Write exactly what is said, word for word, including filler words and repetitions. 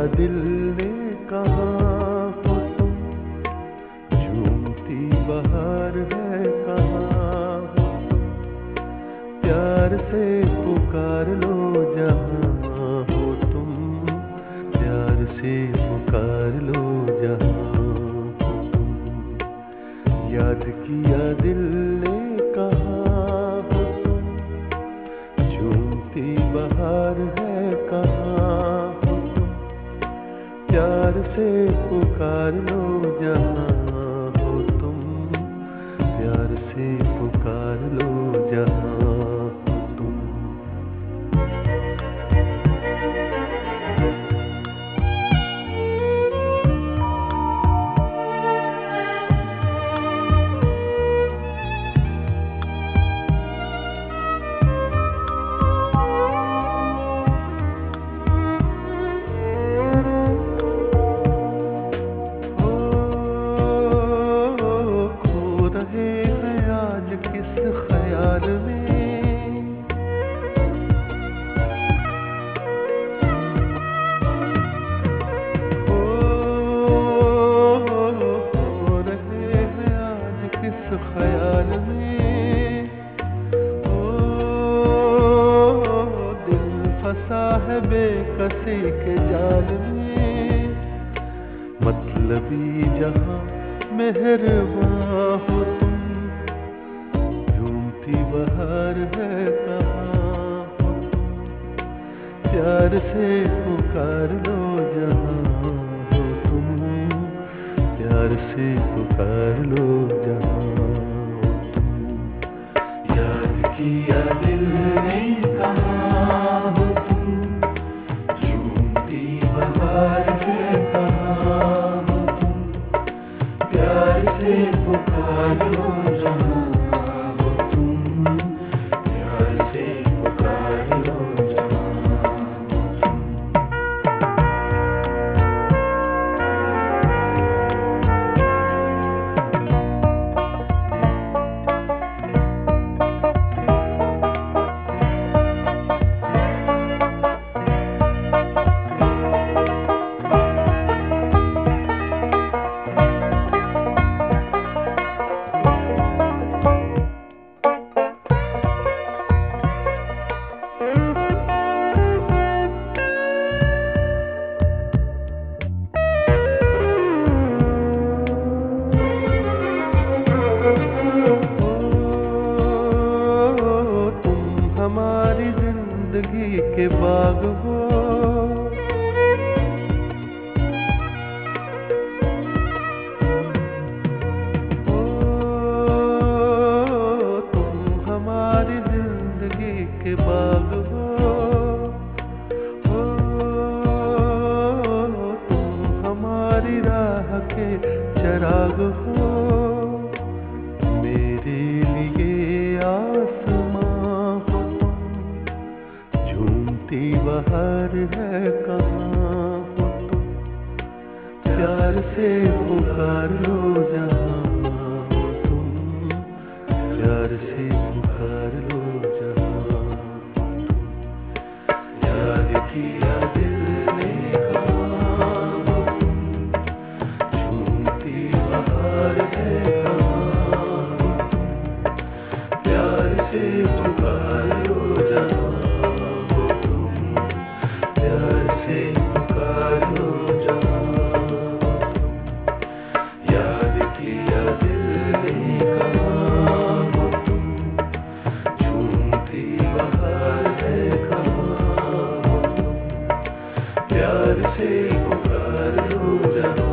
दिल ने कहा हो तुम, झूमती बहार है कहाँ हो तुम, प्यार से पुकार लो जहाँ हो तुम, प्यार से पुकार लो जहाँ हो तुम। याद किया दिल ने कहा हो तुम, झूमती बहार है कहाँ हो तुम, प्यार से पुकार लो जहाँ हो तुम, प्यार से पुकार लो जहाँ हो तुम। किस ख्याल में ओ, हो रहे हैं आज किस ख्याल में, ओ दिल फंसा है बेकसी के जाल में, मतलबी जहां मेहरबां हो तुम, बहार है कहाँ हो तुम, प्यार से पुकार लो जहाँ हो तुम, प्यार से पुकार लो जहाँ हो तुम। याद किया दिल ने कहाँ हो तुम, झूमती बहार है कहाँ हो तुम, प्यार से पुकार लो जहाँ। हमारी जिंदगी के बाग हो, ओ, तुम हमारी जिंदगी के बाग हो, ओ, तुम हमारी राह के चराग हो, मेरे लिए आसमां बहार है कहाँ हो तुम, प्यार से पुकार लो जहाँ हो तुम, प्यार से पुकार लो जहाँ हो तुम। याद किया दिल ने कहाँ हो तुम, झूमती बहार है कहाँ हो तुम, प्यार से पुकार लो जहाँ। प्यार से पुकार लो जहाँ।